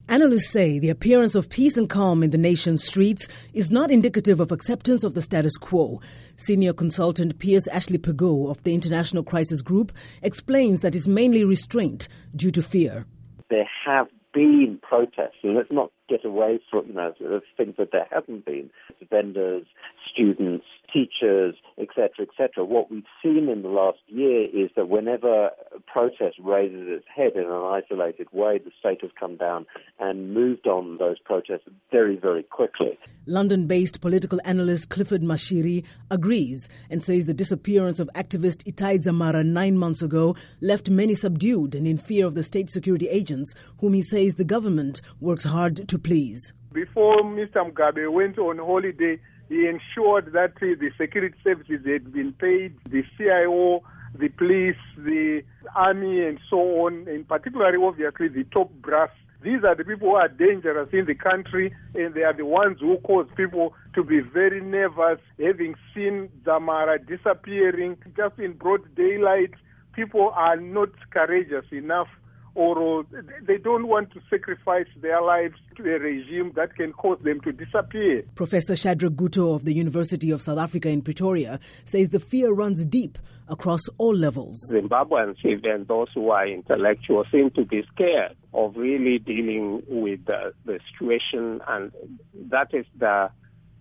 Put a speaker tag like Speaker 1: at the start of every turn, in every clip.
Speaker 1: Analysts say the appearance of peace and calm in the nation's streets is not indicative of acceptance of the status quo. Senior consultant Piers Ashley Pagot of the International Crisis Group explains that it's mainly restraint due to fear.
Speaker 2: There have been protests, and let's not get away from the things that there haven't been. Vendors, students, teachers, etc., etc. What we've seen in the last year is that whenever a protest raises its head in an isolated way, the state has come down and moved on those protests very, very quickly.
Speaker 1: London-based political analyst Clifford Mashiri agrees and says the disappearance of activist Itai Dzamara 9 months ago left many subdued and in fear of the state security agents, whom he says the government works hard to please.
Speaker 3: Before Mr. Mugabe went on holiday, he ensured that the security services had been paid, the CIO, the police, the army, and so on, in particular, obviously, the top brass. These are the people who are dangerous in the country, and they are the ones who cause people to be very nervous. Having seen Dzamara disappearing just in broad daylight, people are not courageous enough, or they don't want to sacrifice their lives to a regime that can cause them to disappear.
Speaker 1: Professor Shadrack Guto of the University of South Africa in Pretoria says the fear runs deep across all levels.
Speaker 4: Zimbabweans, even those who are intellectual, seem to be scared of really dealing with the situation, and that is the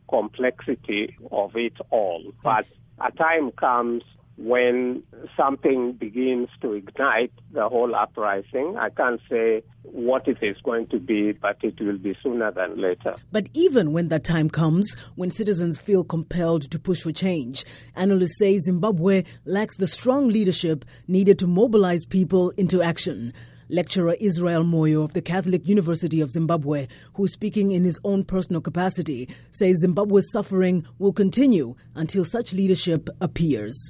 Speaker 4: complexity of it all. But a time comes when something begins to ignite the whole uprising. I can't say what it is going to be, but it will be sooner than later.
Speaker 1: But even when that time comes, when citizens feel compelled to push for change, analysts say Zimbabwe lacks the strong leadership needed to mobilize people into action. Lecturer Israel Moyo of the Catholic University of Zimbabwe, who's speaking in his own personal capacity, says Zimbabwe's suffering will continue until such leadership appears.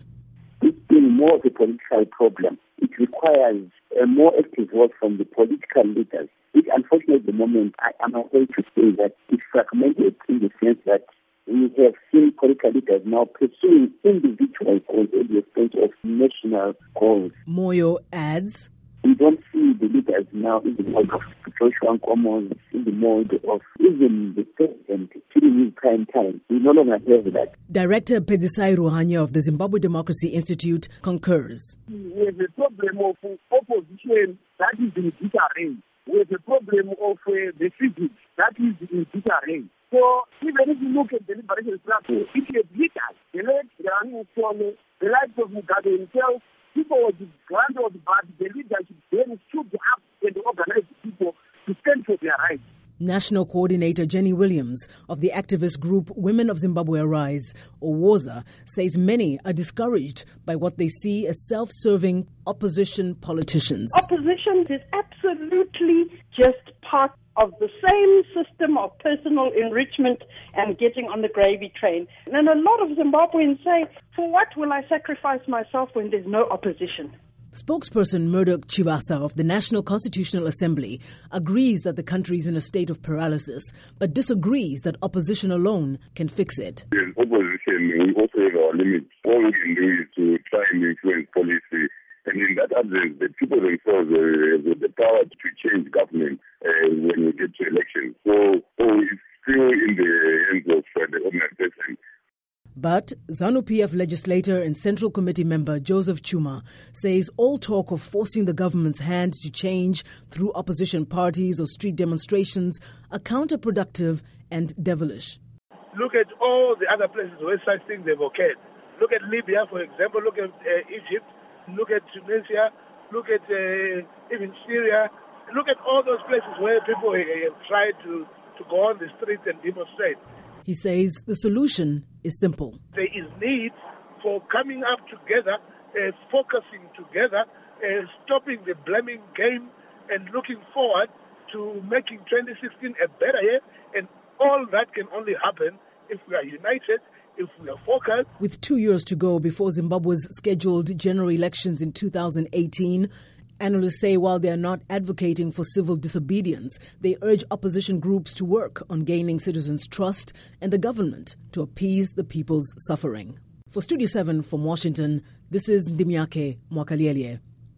Speaker 5: More of a political problem. It requires a more active work from the political leaders. Unfortunately, at the moment, I am afraid to say that it's fragmented in the sense that we have seen political leaders now pursuing individual goals at the expense of national goals.
Speaker 1: Moyo adds,
Speaker 5: we don't see the leaders now in the mode of Joshua Nkomo, in the mode of even the president killing his prime time. We no longer have that.
Speaker 1: Director Pedisai Ruhanya of the Zimbabwe Democracy Institute concurs.
Speaker 6: We have a problem of opposition that is in disarray. We have a problem of the physics that is in disarray. So even if you look at the liberation struggle, if you have leaders, the late Rani Musone, the likes of Mugabe himself, people were disgruntled, but the leadership then stood up and organized people to stand for their rights.
Speaker 1: National Coordinator Jenny Williams of the activist group Women of Zimbabwe Arise, OWOZA, says many are discouraged by what they see as self-serving opposition politicians.
Speaker 7: Opposition is absolutely just part of the same system of personal enrichment and getting on the gravy train. And a lot of Zimbabweans say, for what will I sacrifice myself when there's no opposition?
Speaker 1: Spokesperson Murdoch Chivasa of the National Constitutional Assembly agrees that the country is in a state of paralysis, but disagrees that opposition alone can fix it.
Speaker 8: As opposition, we also have our limits. All we can do is to try and influence policy. And in that absence, the people themselves have the power to change government when we get to elections. So it's still in the hands of the organization.
Speaker 1: But ZANU-PF legislator and Central Committee member Joseph Chuma says all talk of forcing the government's hand to change through opposition parties or street demonstrations are counterproductive and devilish.
Speaker 9: Look at all the other places where such things have occurred. Look at Libya, for example. Look at Egypt. Look at Tunisia. Look at even Syria. Look at all those places where people have tried to go on the streets and demonstrate.
Speaker 1: He says the solution is simple.
Speaker 9: There is need for coming up together, focusing together, stopping the blaming game and looking forward to making 2016 a better year. And all that can only happen if we are united, if we are focused.
Speaker 1: With 2 years to go before Zimbabwe's scheduled general elections in 2018, analysts say while they are not advocating for civil disobedience, they urge opposition groups to work on gaining citizens' trust and the government to appease the people's suffering. For Studio 7 from Washington, this is Ndimiake Mwakaliele.